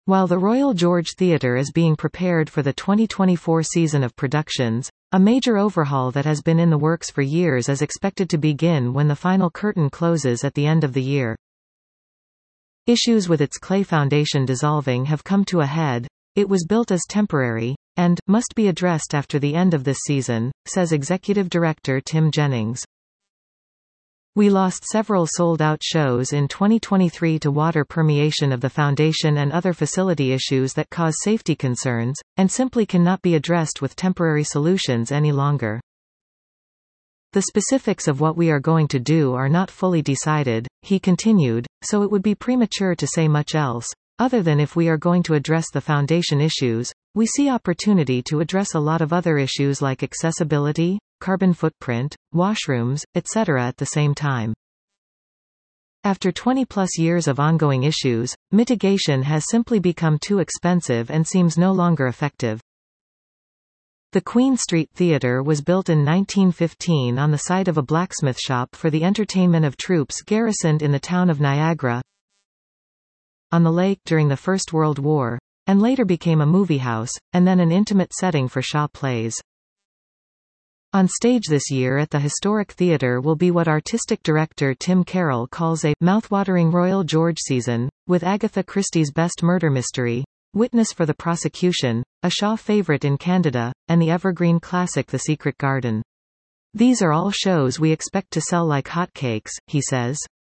While the Royal George Theatre is being prepared for the 2024 season of productions, a major overhaul that has been in the works for years is expected to begin when the final curtain closes at the end of the year. Issues with its clay foundation dissolving have come to a head. It was built as temporary, and must be addressed after the end of this season, says Executive Director Tim Jennings. We lost several sold-out shows in 2023 to water permeation of the foundation and other facility issues that cause safety concerns, and simply cannot be addressed with temporary solutions any longer. The specifics of what we are going to do are not fully decided, he continued, so it would be premature to say much else. Other than if we are going to address the foundation issues, we see opportunity to address a lot of other issues like accessibility, carbon footprint, washrooms, etc. at the same time. After 20-plus years of ongoing issues, mitigation has simply become too expensive and seems no longer effective. The Queen Street Theatre was built in 1915 on the site of a blacksmith shop for the entertainment of troops garrisoned in the town of Niagara on the lake during the First World War, and later became a movie house, and then an intimate setting for Shaw plays. On stage this year at the Historic Theatre will be what artistic director Tim Carroll calls a mouthwatering Royal George season, with Agatha Christie's best murder mystery, Witness for the Prosecution, a Shaw favorite in Candida, and the evergreen classic The Secret Garden. These are all shows we expect to sell like hotcakes, he says.